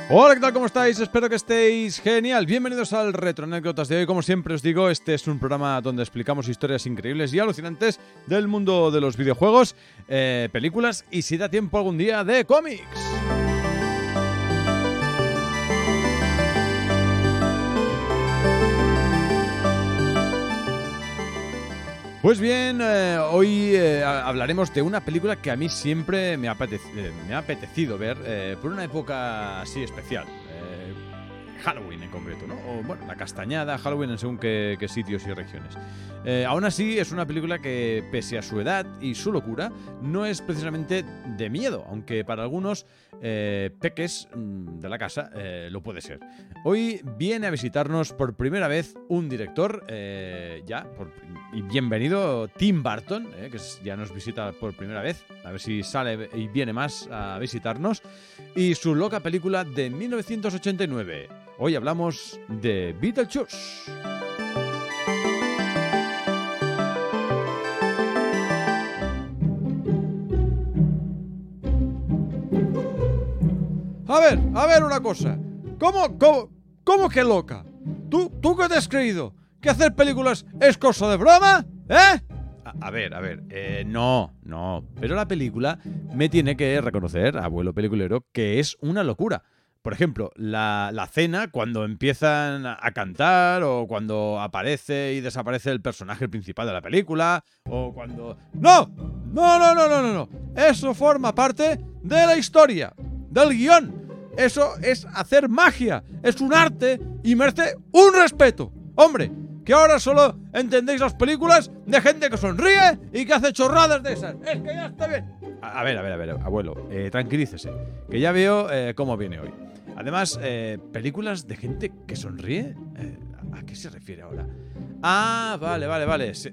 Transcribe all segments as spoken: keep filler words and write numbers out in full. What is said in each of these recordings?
Hola, ¿qué tal? ¿Cómo estáis? Espero que estéis genial. Bienvenidos al Retro Anécdotas de hoy. Como siempre os digo, este es un programa donde explicamos historias increíbles y alucinantes del mundo de los videojuegos, eh, películas y, si da tiempo algún día, de cómics. Pues bien, eh, hoy eh, hablaremos de una película que a mí siempre me ha, apetec- eh, me ha apetecido ver eh, por una época así especial. Eh, Halloween en concreto, ¿no? O bueno, la castañada, Halloween en según qué, qué sitios y regiones. Eh, aún así, es una película que, pese a su edad y su locura, no es precisamente de miedo, aunque para algunos eh, peques de la casa eh, lo puede ser. Hoy viene a visitarnos por primera vez un director, eh, ya, por, y bienvenido Tim Burton, eh, que ya nos visita por primera vez, a ver si sale y viene más a visitarnos, y su loca película de mil novecientos ochenta y nueve. Hoy hablamos de Beetlejuice. A ver, a ver una cosa. ¿Cómo, cómo, cómo que loca? ¿Tú, ¿Tú qué te has creído? ¿Que hacer películas es cosa de broma? ¿Eh? A, a ver, a ver. Eh, no, no. Pero la película me tiene que reconocer, abuelo peliculero, que es una locura. Por ejemplo, la, la cena cuando empiezan a cantar, o cuando aparece y desaparece el personaje principal de la película, o cuando... ¡No! ¡No, no, no, no, no! no! Eso forma parte de la historia, del guión. Eso es hacer magia, es un arte y merece un respeto. Hombre, que ahora solo entendéis las películas de gente que sonríe y que hace chorradas de esas. Es que ya está bien. A, a ver, a ver, a ver, abuelo, eh, tranquilícese, que ya veo eh, cómo viene hoy. Además, eh, películas de gente que sonríe, eh, ¿a qué se refiere ahora? Ah, vale, vale, vale. Se...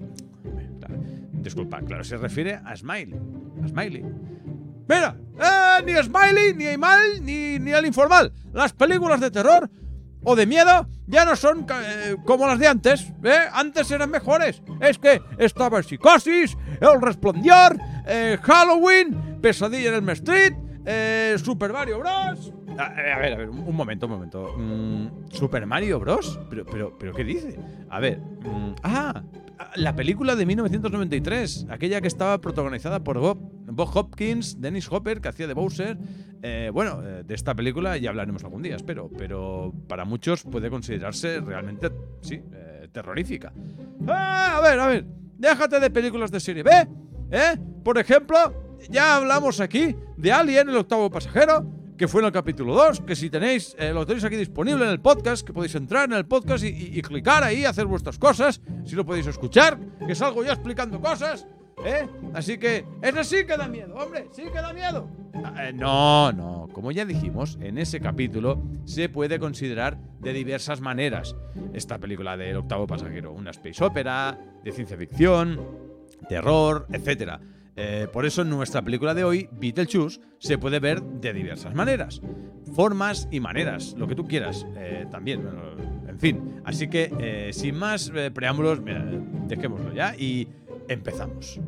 Disculpa, claro, se refiere a Smiley. A Smiley. Mira, eh, ni Smiley, ni Aimal, ni, ni el informal. Las películas de terror o de miedo ya no son eh, como las de antes, ¿eh? Antes eran mejores. Es que estaba Psicosis, El Resplandor, eh, Halloween, Pesadilla en el Street, eh, Super Mario Bros. A, a ver, a ver, un momento, un momento. Mm, ¿Super Mario Bros? ¿Pero, pero, pero qué dice? A ver, mm, ah, la película de mil novecientos noventa y tres, aquella que estaba protagonizada por Bob, Bob Hopkins, Dennis Hopper, que hacía de Bowser. Eh, bueno, eh, de esta película ya hablaremos algún día, espero, pero para muchos puede considerarse realmente, sí, eh, terrorífica. Ah, a ver, a ver, déjate de películas de serie B, ¿eh? Por ejemplo, ya hablamos aquí de Alien, el octavo pasajero, que fue en el capítulo dos, que si tenéis, eh, lo tenéis aquí disponible en el podcast, que podéis entrar en el podcast y, y, y clicar ahí, hacer vuestras cosas, si lo podéis escuchar, que salgo yo explicando cosas, ¿eh? Así que, ese sí que da miedo, hombre, sí que da miedo. Eh, no, no, como ya dijimos, en ese capítulo se puede considerar de diversas maneras esta película del octavo pasajero, una space opera, de ciencia ficción, terror, etcétera. Eh, por eso en nuestra película de hoy, Beetlejuice, se puede ver de diversas maneras. Formas y maneras, lo que tú quieras, eh, también, bueno, en fin. Así que, eh, sin más eh, preámbulos, mira, dejémoslo ya y empezamos.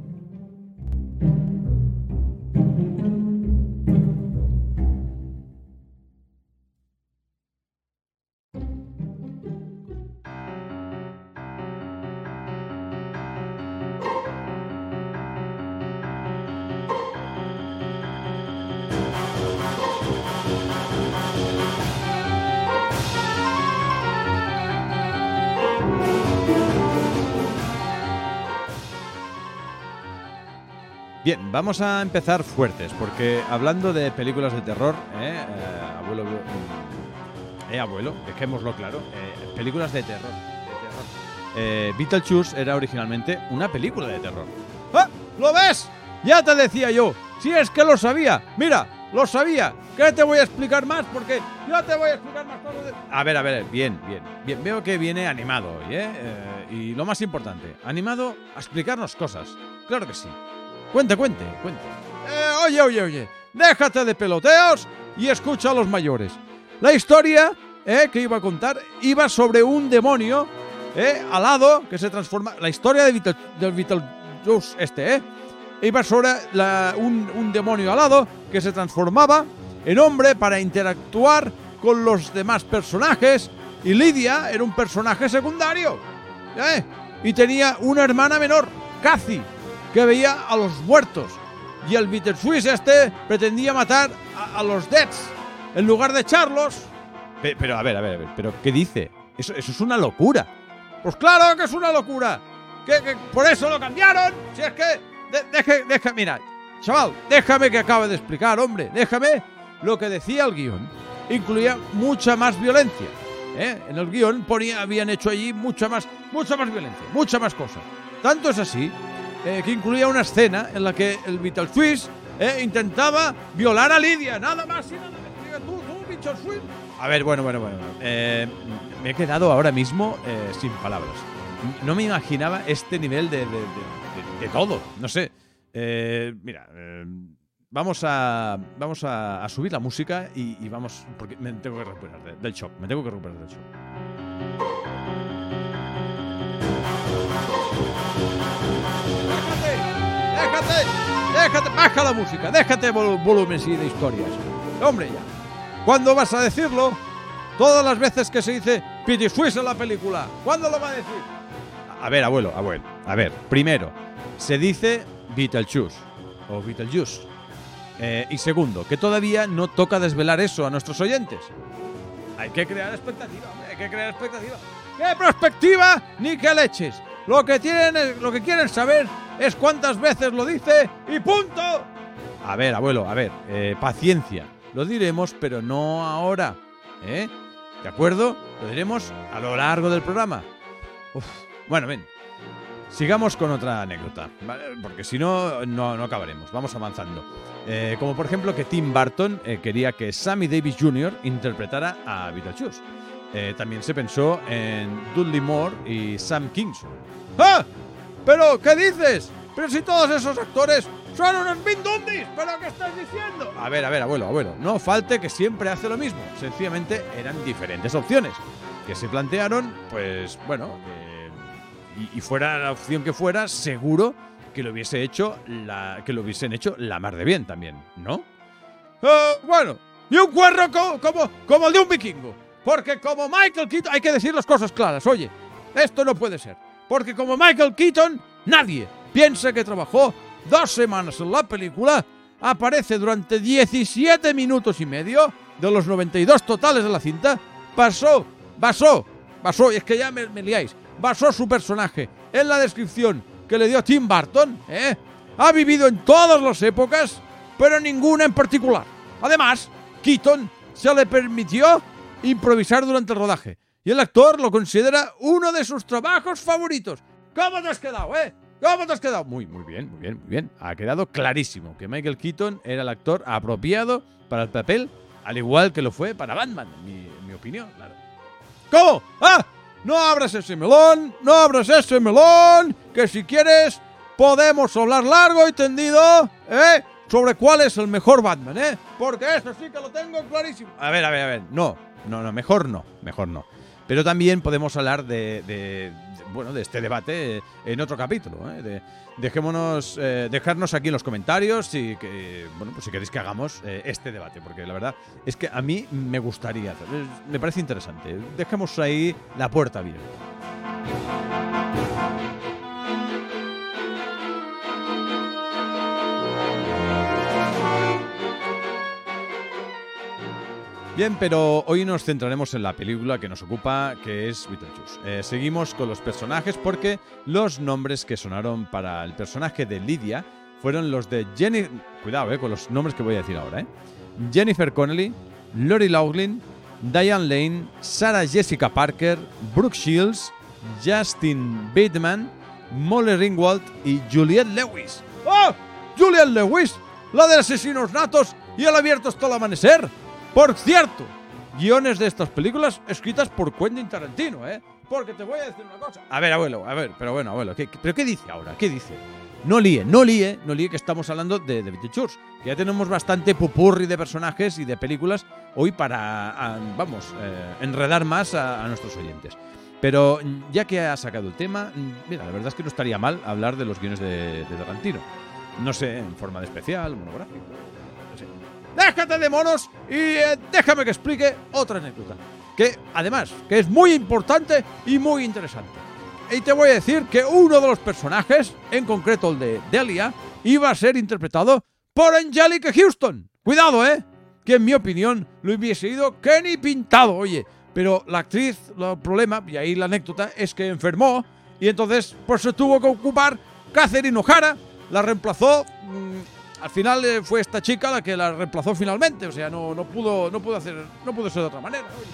Bien, vamos a empezar fuertes, porque hablando de películas de terror, eh, eh, abuelo, eh, abuelo, dejémoslo claro, eh, películas de terror, de terror. Eh, Beetlejuice era originalmente una película de terror. ¡Ah! ¿Lo ves? Ya te decía yo, si es que lo sabía, mira, lo sabía. ¿Qué te voy a explicar más? Porque yo te voy a explicar más cosas de... A ver, a ver, bien, bien, bien. Veo que viene animado hoy, ¿eh? eh y lo más importante, animado a explicarnos cosas. Claro que sí. Cuente, cuente, cuente. Eh, oye, oye, oye. Déjate de peloteos y escucha a los mayores. La historia eh, que iba a contar iba sobre un demonio eh, alado que se transforma... La historia de Beetle, del Beetlejuice este, ¿eh? Iba sobre la, un, un demonio alado que se transformaba en hombre para interactuar con los demás personajes y Lydia era un personaje secundario, ¿eh? Y tenía una hermana menor, Cathy, que veía a los muertos. Y el Beetlejuice este pretendía matar a, a los Deads en lugar de echarlos. Pero, pero a ver, a ver, a ver, pero ¿qué dice? Eso, eso es una locura. Pues claro que es una locura. Que, que por eso lo cambiaron. Si es que... De, deje, deja, mira, chaval, déjame que acabe de explicar, hombre. Déjame lo que decía el guión. Incluía mucha más violencia. ¿eh? En el guión ponía, habían hecho allí mucha más, mucha más violencia, mucha más cosas. Tanto es así eh, que incluía una escena en la que el Beetlejuice eh, intentaba violar a Lydia. Nada más y nada menos. Tú, tú, Beetlejuice. A ver, bueno, bueno, bueno. Eh, me he quedado ahora mismo eh, sin palabras. No me imaginaba este nivel de, de, de, de, de todo. No sé. Eh, mira, eh, vamos a vamos a, a subir la música y, y vamos... Porque me tengo que recuperar de, del shock. Me tengo que recuperar del shock. Déjate, déjate, déjate. Baja la música. Déjate vol volúmenes y de historias. Hombre, ya. ¿Cuándo vas a decirlo? Todas las veces que se dice Beetlejuice en la película. ¿Cuándo lo va a decir? A ver, abuelo, abuelo. A ver, primero, se dice Beetlejuice o Beetlejuice. Eh, y segundo, que todavía no toca desvelar eso a nuestros oyentes. Hay que crear expectativa, hombre, hay que crear expectativa. ¿Qué perspectiva? Ni qué leches. Lo que tienen, lo que quieren saber es cuántas veces lo dice y punto. A ver, abuelo, a ver, eh, paciencia. Lo diremos, pero no ahora. ¿Eh? ¿De acuerdo? Lo diremos a lo largo del programa. Uf. Bueno, ven, sigamos con otra anécdota, ¿vale? Porque si no, no, no acabaremos. Vamos avanzando. Eh, como por ejemplo que Tim Burton eh, quería que Sammy Davis junior interpretara a Beetlejuice. Eh, también se pensó en Dudley Moore y Sam Kinison. ¡Ah! ¿Pero qué dices? Pero si todos esos actores son unos mindundis. ¿Pero qué estás diciendo? A ver, a ver, abuelo, abuelo. No falte que siempre hace lo mismo. Sencillamente eran diferentes opciones que se plantearon, pues, bueno... Eh, Y, y fuera la opción que fuera, seguro que lo hubiese hecho la, que lo hubiesen hecho la mar de bien también, ¿no? Uh, bueno, y un cuerno como, como, como el de un vikingo. Porque como Michael Keaton... Hay que decir las cosas claras, oye. Esto no puede ser. Porque como Michael Keaton, nadie piensa que trabajó dos semanas en la película. Aparece durante diecisiete minutos y medio de los noventa y dos totales de la cinta. Pasó, basó, basó, y es que ya me, me liáis. Basó su personaje en la descripción que le dio Tim Burton, ¿eh? Ha vivido en todas las épocas, pero ninguna en particular. Además, Keaton se le permitió improvisar durante el rodaje y el actor lo considera uno de sus trabajos favoritos. ¿Cómo te has quedado, eh? ¿Cómo te has quedado? Muy, muy bien, muy bien, muy bien. Ha quedado clarísimo que Michael Keaton era el actor apropiado para el papel, al igual que lo fue para Batman, en mi, en mi opinión, claro. ¿Cómo? ¡Ah! No abras ese melón, no abras ese melón, que si quieres podemos hablar largo y tendido, ¿eh? Sobre cuál es el mejor Batman, ¿eh? Porque eso sí que lo tengo clarísimo. A ver, a ver, a ver, no, no, no, mejor no, mejor no. Pero también podemos hablar de, de, de bueno, de este debate en otro capítulo, ¿eh? De, dejémonos, eh, dejarnos aquí en los comentarios y que, bueno, pues si queréis que hagamos eh, este debate, porque la verdad es que a mí me gustaría hacer, me parece interesante. Dejemos ahí la puerta abierta. Bien, pero hoy nos centraremos en la película que nos ocupa, que es Beetlejuice. Eh, seguimos con los personajes porque los nombres que sonaron para el personaje de Lydia fueron los de Jenny... Cuidado, eh, con los nombres que voy a decir ahora, eh. Jennifer Connelly, Lori Loughlin, Diane Lane, Sarah Jessica Parker, Brooke Shields, Justin Bateman, Molly Ringwald y Juliette Lewis. ¡Oh! ¡Juliette Lewis! La de Asesinos Natos y El abierto hasta el amanecer. Por cierto, guiones de estas películas escritas por Quentin Tarantino, ¿eh? Porque te voy a decir una cosa. A ver, abuelo, a ver, pero bueno, abuelo, ¿qué, qué, ¿pero qué dice ahora? ¿Qué dice? No líe, no líe, no líe que estamos hablando de, de Beetlejuice, que ya tenemos bastante pupurri de personajes y de películas hoy para, a, vamos, eh, enredar más a, a nuestros oyentes. Pero ya que ha sacado el tema, mira, la verdad es que no estaría mal hablar de los guiones de, de Tarantino. No sé, en forma de especial, monográfico, no sé. déjate de monos y eh, déjame que explique otra anécdota. Que, además, que es muy importante y muy interesante. Y te voy a decir que uno de los personajes, en concreto el de Delia, iba a ser interpretado por Anjelica Huston. Cuidado, ¿eh? Que en mi opinión lo hubiese ido que ni pintado, oye. Pero la actriz, el problema, y ahí la anécdota, es que enfermó y entonces pues se tuvo que ocupar Catherine O'Hara, la reemplazó. Mmm, al final eh, fue esta chica la que la reemplazó finalmente, o sea, no, no pudo, no pudo hacer, no pudo ser de otra manera. Oye.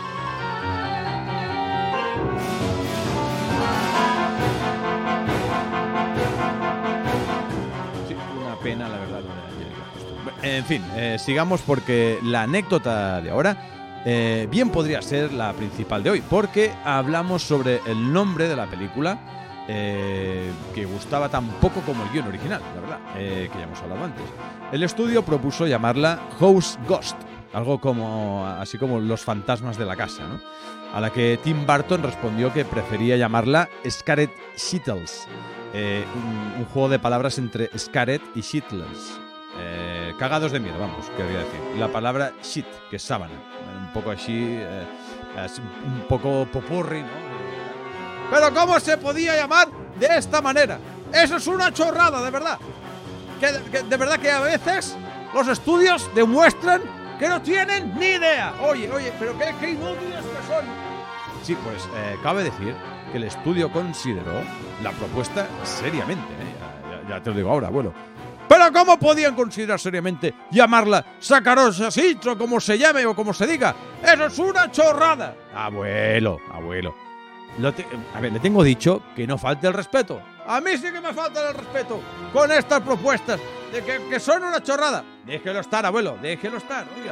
Sí, una pena, la verdad, lo de Anjelica Huston. En fin, eh, sigamos porque la anécdota de ahora Eh, bien podría ser la principal de hoy, porque hablamos sobre el nombre de la película, eh, que gustaba tan poco como el guión original, la verdad, eh, que ya hemos hablado antes. El estudio propuso llamarla House Ghost, algo como así como los fantasmas de la casa, ¿no? A la que Tim Burton respondió que prefería llamarla Scared Shittles, eh, un, un juego de palabras entre Scared y Shittles. Eh, cagados de miedo, vamos, quería decir. Y la palabra shit, que es sábana. Un poco así, eh, así, un poco popurri, ¿no? Pero ¿cómo se podía llamar de esta manera? Eso es una chorrada, de verdad. Que, que, de verdad que a veces los estudios demuestran que no tienen ni idea. Oye, oye, pero qué, qué inútiles que son. Sí, pues eh, cabe decir que el estudio consideró la propuesta seriamente, ¿eh? ya, ya, ya te lo digo ahora, abuelo. Pero ¿cómo podían considerar seriamente llamarla Sacarosa Citro, como se llame o como se diga? ¡Eso es una chorrada! Abuelo, abuelo. Lo te, a ver, le tengo dicho que no falte el respeto. A mí sí que me falta el respeto con estas propuestas de que, que son una chorrada. Déjelo estar, abuelo, déjelo estar, oiga.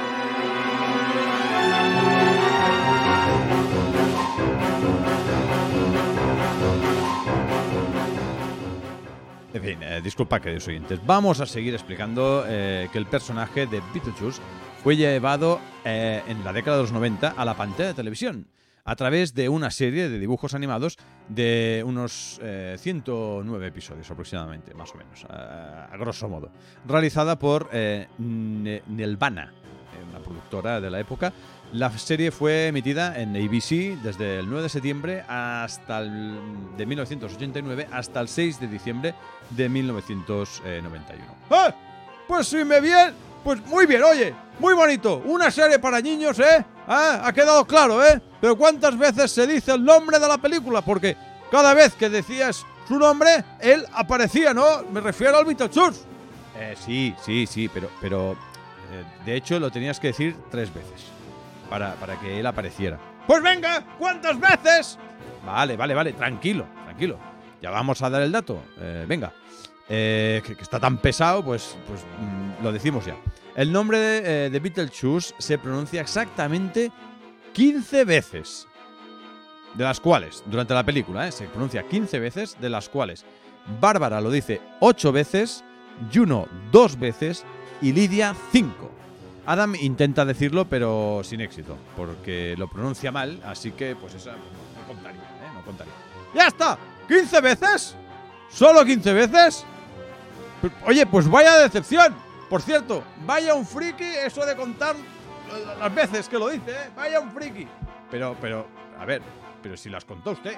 En fin, eh, disculpa, queridos oyentes. Vamos a seguir explicando eh, que el personaje de Beetlejuice fue llevado eh, en la década de los noventa a la pantalla de televisión a través de una serie de dibujos animados de unos eh, ciento nueve episodios aproximadamente, más o menos, a, a grosso modo, realizada por eh, Nelvana, una productora de la época. La serie fue emitida en A B C desde el nueve de septiembre hasta el, de mil novecientos ochenta y nueve hasta el seis de diciembre de mil novecientos noventa y uno. ¡Ah! Pues si me bien, pues muy bien, oye, muy bonito, una serie para niños, ¿eh? ¿Ah? Ha quedado claro, ¿eh? Pero ¿cuántas veces se dice el nombre de la película? Porque cada vez que decías su nombre, él aparecía, ¿no? Me refiero al Beetlejuice. Eh, sí, sí, sí, pero, pero eh, de hecho lo tenías que decir tres veces. Para, para que él apareciera. ¡Pues venga! ¿Cuántas veces? Vale, vale, vale, tranquilo, tranquilo. Ya vamos a dar el dato. Eh, venga. Eh, que, que está tan pesado, pues, pues mmm, lo decimos ya. El nombre de, eh, de Beetlejuice se pronuncia exactamente quince veces. De las cuales, durante la película, eh, se pronuncia quince veces, de las cuales Bárbara lo dice ocho veces, Juno dos veces y Lidia cinco. Adam intenta decirlo, pero sin éxito, porque lo pronuncia mal, así que pues esa no contaría, ¿eh? No contaría. ¡Ya está! ¿quince veces? ¿Solo quince veces? Oye, pues vaya decepción. Por cierto, vaya un friki eso de contar las veces que lo dice, ¿eh? Vaya un friki. Pero, pero, a ver, pero si las contó usted.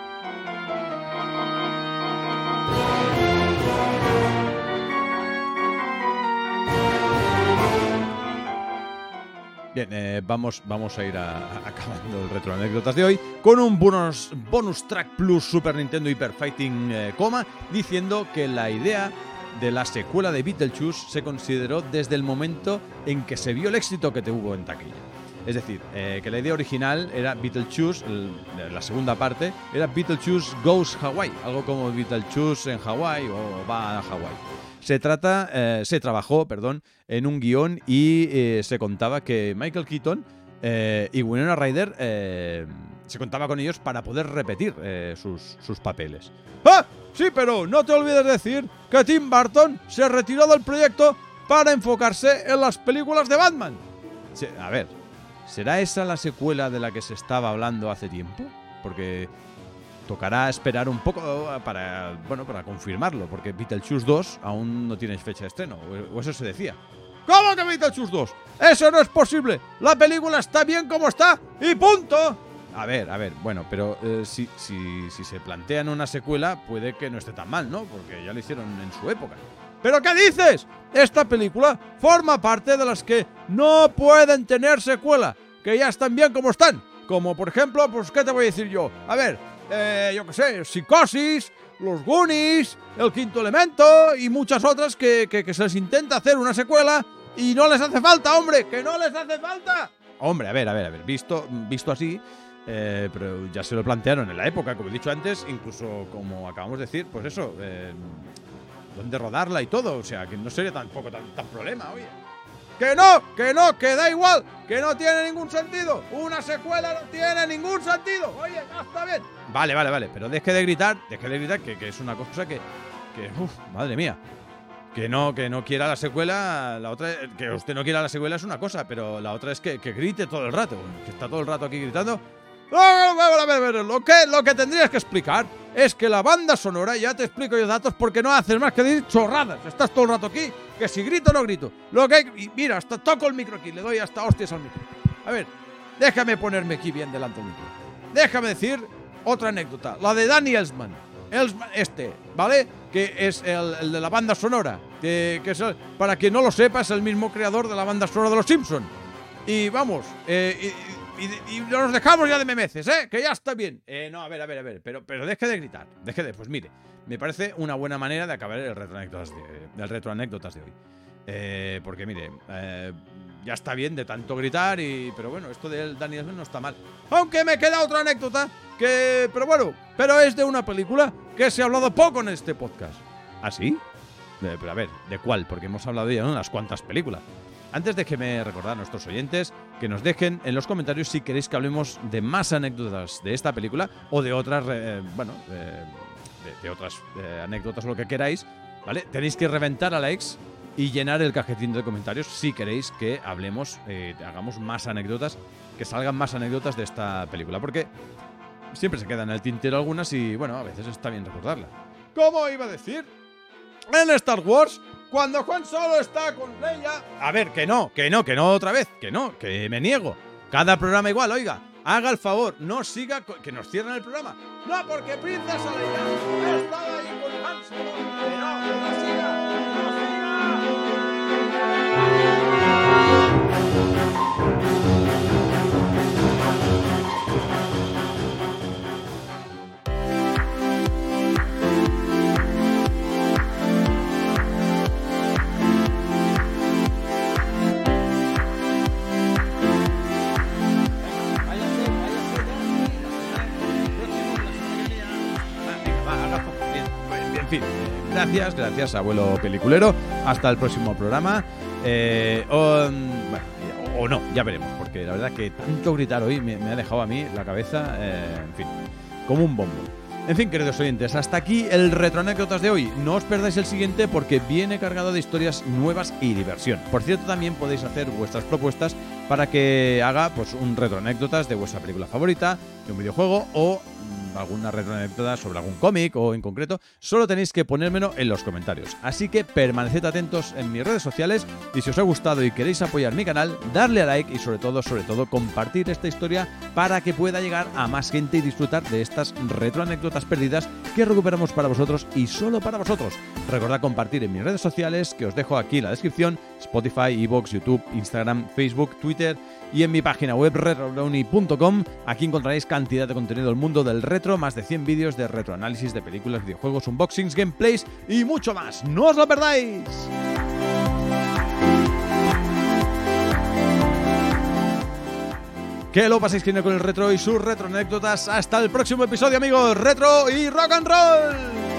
Bien, eh, vamos, vamos a ir a, a, acabando el retro anécdotas de hoy con un bonus, bonus track plus Super Nintendo Hyper Fighting eh, coma, diciendo que la idea de la secuela de Beetlejuice se consideró desde el momento en que se vio el éxito que tuvo en taquilla. Es decir, eh, que la idea original era Beetlejuice, el, la segunda parte, era Beetlejuice Goes Hawaii, algo como Beetlejuice en Hawaii o va a Hawaii. Se trata, eh, se trabajó, perdón, en un guión y eh, se contaba que Michael Keaton eh, y Winona Ryder eh, se contaba con ellos para poder repetir eh, sus, sus papeles. ¡Ah! Sí, pero no te olvides decir que Tim Burton se retiró del proyecto para enfocarse en las películas de Batman. Sí, a ver, ¿será esa la secuela de la que se estaba hablando hace tiempo? Porque tocará esperar un poco para, bueno, para confirmarlo, porque Beetlejuice dos aún no tiene fecha de estreno, o eso se decía. ¿Cómo que Beetlejuice dos? Eso no es posible. La película está bien como está y punto. A ver, a ver, bueno, pero eh, si, si, si se plantean una secuela, puede que no esté tan mal, ¿no? Porque ya lo hicieron en su época. ¿Pero qué dices? Esta película forma parte de las que no pueden tener secuela, que ya están bien como están. Como, por ejemplo, pues, ¿qué te voy a decir yo? A ver, eh, yo qué sé, Psicosis, Los Goonies, El Quinto Elemento y muchas otras que, que, que se les intenta hacer una secuela y no les hace falta, hombre, que no les hace falta. Hombre, a ver, a ver, a ver, visto, visto así... Eh, pero ya se lo plantearon en la época, como he dicho antes, incluso como acabamos de decir, pues eso, eh, dónde rodarla y todo, o sea, que no sería tampoco tan, tan problema, oye. ¡Que no! ¡Que no! ¡Que da igual! ¡Que no tiene ningún sentido! ¡Una secuela no tiene ningún sentido! Oye, ya está bien. Vale, vale, vale, pero deje de gritar, deje de gritar, que, que es una cosa que, que uff, madre mía. Que no, que no quiera la secuela, la otra, que usted no quiera la secuela es una cosa, pero la otra es que, que grite todo el rato, que está todo el rato aquí gritando. Lo que, lo que tendrías que explicar es que la banda sonora, ya te explico yo datos porque no haces más que decir chorradas. Estás todo el rato aquí, que si grito o no grito. Lo que hay, y mira, hasta toco el micro aquí, le doy hasta hostias al micro. A ver, déjame ponerme aquí bien delante del micro. Déjame decir otra anécdota, la de Danny Elfman. Elfman este, ¿vale? Que es el, el de la banda sonora. Que, que es el, para quien no lo sepa, es el mismo creador de la banda sonora de Los Simpsons. Y vamos, eh... Y, Y, y nos dejamos ya de memeces, ¿eh? Que ya está bien. Eh, no, a ver, a ver, a ver. Pero, pero deje de gritar. Deje de. Pues mire, me parece una buena manera de acabar el retroanécdotas de, el retroanécdotas de hoy. Eh, porque mire, eh, ya está bien de tanto gritar y. Pero bueno, esto del Danny Elfman no está mal. Aunque me queda otra anécdota que. Pero bueno, pero es de una película que se ha hablado poco en este podcast. ¿Ah, sí? Eh, pero a ver, ¿de cuál? Porque hemos hablado ya de unas cuantas películas. Antes déjenme recordar a nuestros oyentes que nos dejen en los comentarios si queréis que hablemos de más anécdotas de esta película o de otras, eh, bueno, eh, de, de otras eh, anécdotas o lo que queráis, ¿vale? Tenéis que reventar a likes y llenar el cajetín de comentarios si queréis que hablemos, eh, hagamos más anécdotas, que salgan más anécdotas de esta película, porque siempre se quedan en el tintero algunas y, bueno, a veces está bien recordarlas. ¿Cómo iba a decir? En Star Wars, cuando Juan Solo está con Leia... A ver, que no, que no, que no otra vez, que no, que me niego. Cada programa igual, oiga, haga el favor, no siga, que nos cierren el programa. No, porque Princesa Leia estaba ahí con Han Solo. Que no, que no siga, que no En fin, gracias, gracias, abuelo peliculero. Hasta el próximo programa. Eh, o, bueno, o no, ya veremos, porque la verdad que tanto gritar hoy me, me ha dejado a mí la cabeza, eh, en fin, como un bombo. En fin, queridos oyentes, hasta aquí el retroanécdotas de hoy. No os perdáis el siguiente porque viene cargado de historias nuevas y diversión. Por cierto, también podéis hacer vuestras propuestas para que haga pues un retroanécdotas de vuestra película favorita, de un videojuego o mmm, alguna retroanécdota sobre algún cómic o en concreto. Solo tenéis que ponérmelo en los comentarios. Así que permaneced atentos en mis redes sociales y si os ha gustado y queréis apoyar mi canal, darle a like y sobre todo, sobre todo, compartir esta historia para que pueda llegar a más gente y disfrutar de estas retroanécdotas perdidas que recuperamos para vosotros y solo para vosotros. Recordad compartir en mis redes sociales, que os dejo aquí en la descripción, Spotify, iVoox, YouTube, Instagram, Facebook, Twitter y en mi página web retrobrownie punto com. Aquí encontraréis cantidad de contenido del mundo del retro, más de cien vídeos de retroanálisis de películas, videojuegos, unboxings, gameplays y mucho más. ¡No os lo perdáis! Que lo paséis genial con el retro y sus retroanécdotas. Hasta el próximo episodio, amigos. Retro y rock and roll.